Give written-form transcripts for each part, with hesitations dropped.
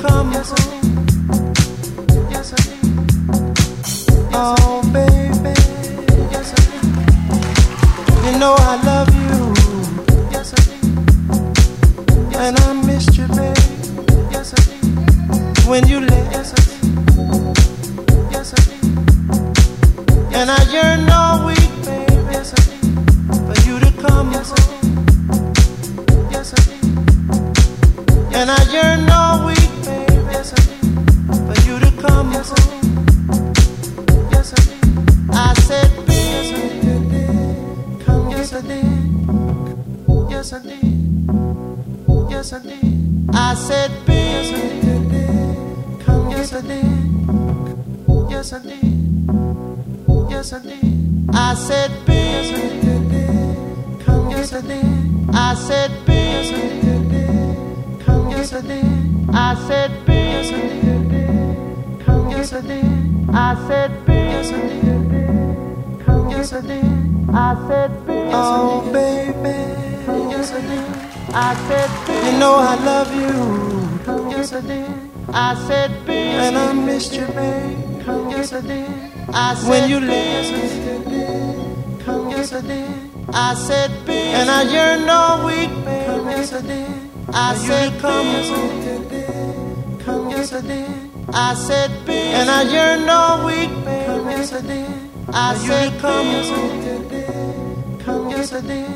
come home. Yes, I did. Oh, baby. Yes, I did. You know I love you. Yes, I did. And I missed you, baby. Yes, I did. When you left. Yes, I did. Yes, I did. And I yearned all week, baby. Yes, I did. For you to come home. Yes, I did. And I yearned all week, baby. Yes, I did. For you to come home. Yes, I did. I said, baby, come. Yes, I did. Yes, I did. Yes, I did. I said, baby, come. Yes, I did. Yes, I did. Yes, I did. I said, baby, come. Yes, I did. I said, baby, come. Yes, I did. I said, baby, come. Yes, I did. I said, baby, come. Yes, I did. I said, baby, oh, baby. Yes, I did. I said, baby, you know I love you. Yes, I did. I said, baby, and I missed you, babe. Yes, I did. I said, when you left. Come, yes, I did. I said, baby, and I yearned all week, babe. Yes, I did. I said, come, come, yes, I did. I said, baby, and I yearned all week, babe. Yes, I did. I said, come, come, yes, I did.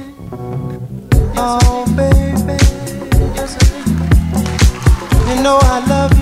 Oh, baby, yes, I did. You know I love you.